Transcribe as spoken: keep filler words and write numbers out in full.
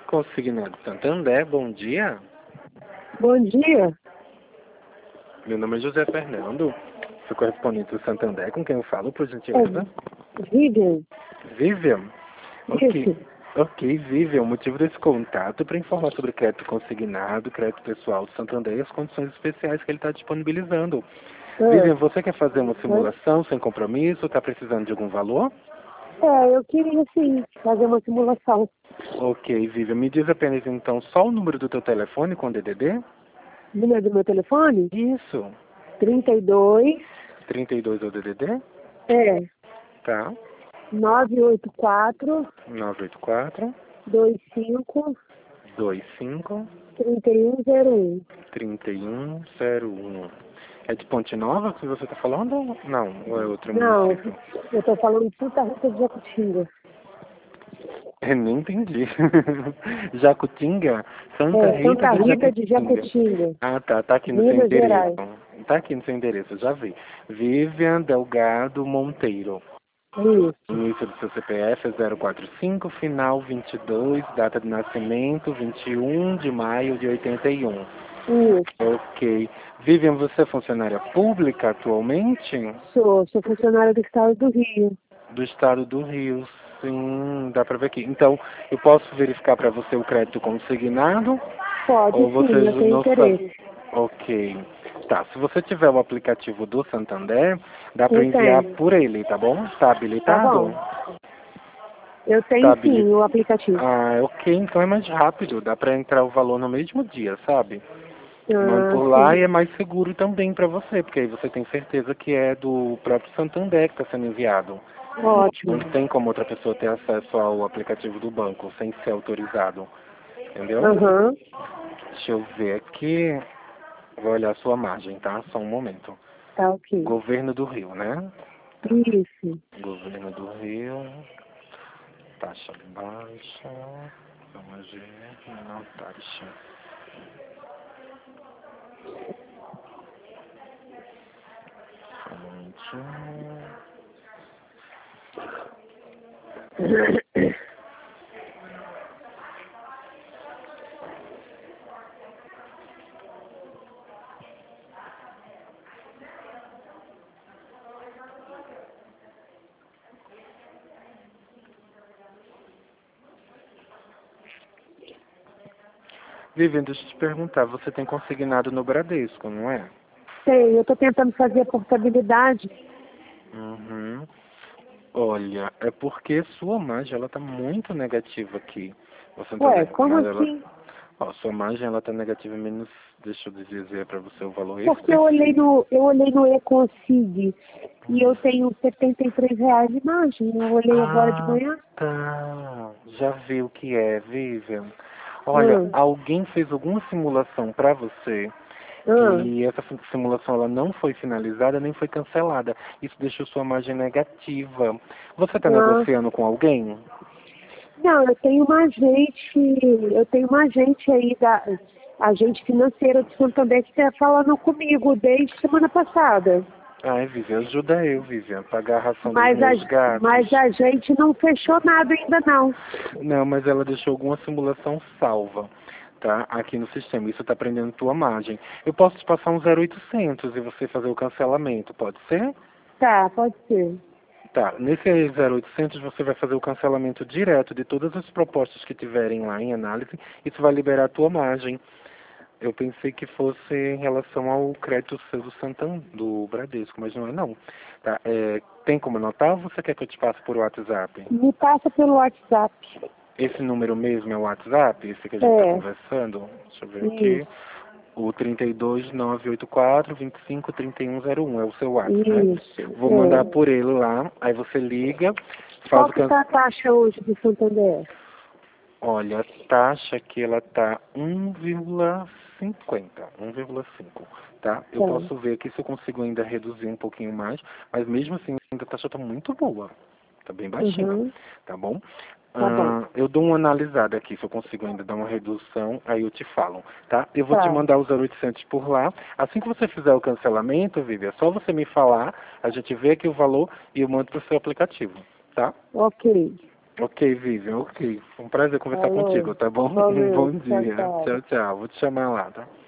Consignado Santander, bom dia. Bom dia. Meu nome é José Fernando, sou correspondente do Santander, com quem eu falo, por gentileza? É Vivian. Vivian? Ok, Isso. ok, Vivian, o motivo desse contato é para informar sobre crédito consignado, crédito pessoal do Santander e as condições especiais que ele está disponibilizando. É. Vivian, você quer fazer uma simulação sem compromisso? Está precisando de algum valor? É, eu queria sim fazer uma simulação. Ok, Vivian, me diz apenas então só o número do teu telefone com D D D? Número do meu telefone? Isso. trinta e dois. trinta e dois é o D D D? É. Tá. nove oito quatro. nove oito quatro, dois cinco. dois cinco, trinta e um zero um. trinta e um zero um. É de Ponte Nova que você está falando? Não, ou é outro Não, município? eu tô falando de Santa Rita de Jacutinga. Eu nem entendi. Jacutinga? Santa É, Rita Santa de Rita de Jacutinga. Jacutinga. Ah, tá. Tá aqui no seu Minas endereço. Gerais. Tá aqui no seu endereço, já vi. Vivian Delgado Monteiro. Isso. Início do seu C P F é zero quatro cinco, final vinte e dois, data de nascimento vinte e um de maio de oitenta e um. Isso. Ok. Vivian, você é funcionária pública atualmente? Sou, sou funcionária do estado do Rio. Do estado do Rio, sim, dá para ver aqui. Então, eu posso verificar para você o crédito consignado? Pode Ou você sim, eu tenho não sabe? interesse. Ok. Tá, se você tiver o aplicativo do Santander, dá para Eu enviar tenho. por ele, tá bom? Tá Tá habilitado? bom. Eu Tá tenho sim habilitado. o aplicativo. Ah, ok, então é mais rápido, dá para entrar o valor no mesmo dia, sabe? Manda Ah, por lá sim. e é mais seguro também para você, porque aí você tem certeza que é do próprio Santander que está sendo enviado. Não Ótimo. tem como outra pessoa ter acesso ao aplicativo do banco sem ser autorizado, entendeu? Aham. Deixa eu ver aqui, vou olhar a sua margem, tá? Só um momento. Tá ok. Governo do Rio, né? Tá. Isso. Governo do Rio, taxa baixa, vamos ver, não taxa. Só um momentinho. Vivian, deixa eu te perguntar, você tem consignado no Bradesco, não é? Sei, eu tô tentando fazer a portabilidade. Uhum. Olha, é porque sua margem ela tá muito negativa aqui. Você tá Ué, vendo? como Mas ela, assim? ó, sua margem ela tá negativa menos, deixa eu dizer para você o valor Porque eu olhei específico. no, eu olhei no Econsig e eu tenho setenta e três reais de margem. Eu olhei agora de Ah, manhã. tá. Já vi o que é, Vivian. Olha, Hum, alguém fez alguma simulação para você hum. e essa sim- simulação ela não foi finalizada nem foi cancelada. Isso deixou sua margem negativa. Você está Ah. negociando com alguém? Não, eu tenho uma agente, eu tenho uma agente aí da agente financeira de Santander que está falando comigo desde semana passada. Ai, Vivian, ajuda eu, Vivian, a pagar a ração dos Mas a, meus mas gatos. a gente não fechou nada ainda não. Não, mas ela deixou alguma simulação salva, tá? Aqui no sistema. Isso está prendendo tua margem. Eu posso te passar um zero oitocentos e você fazer o cancelamento, pode ser? Tá, pode ser. Tá, nesse zero oitocentos você vai fazer o cancelamento direto de todas as propostas que tiverem lá em análise. Isso vai liberar a tua margem. Eu pensei que fosse em relação ao crédito seu do Santander, do Bradesco, mas não é não. Tá, é, tem como anotar ou você quer que eu te passe por WhatsApp? Me passa pelo WhatsApp. Esse número mesmo é o WhatsApp, esse que a gente está É, conversando? Deixa eu ver aqui. isso, O trinta e dois, nove oito quatro, vinte e cinco, trinta e um zero um é o seu WhatsApp, né? isso. Vou mandar É. por ele lá, aí você liga, faz Qual o que can... tá a taxa hoje do Santander? Olha, a taxa aqui ela tá um vírgula cinquenta, um vírgula cinco, tá? Eu Tá. posso ver aqui se eu consigo ainda reduzir um pouquinho mais, mas mesmo assim ainda a taxa tá muito boa, tá bem baixinha, Uhum. tá bom? Tá bom. Ah, eu dou uma analisada aqui, se eu consigo ainda dar uma redução, aí eu te falo, tá? Eu vou te Tá. mandar os zero oitocentos por lá. Assim que você fizer o cancelamento, Vivi, é só você me falar, a gente vê aqui o valor e eu mando pro seu aplicativo, tá? Ok. Ok, Vivian, ok. Foi um prazer conversar Falou. contigo, tá bom? Valeu. Bom Tchau, dia. tchau. Tchau, tchau. Vou te chamar lá, tá?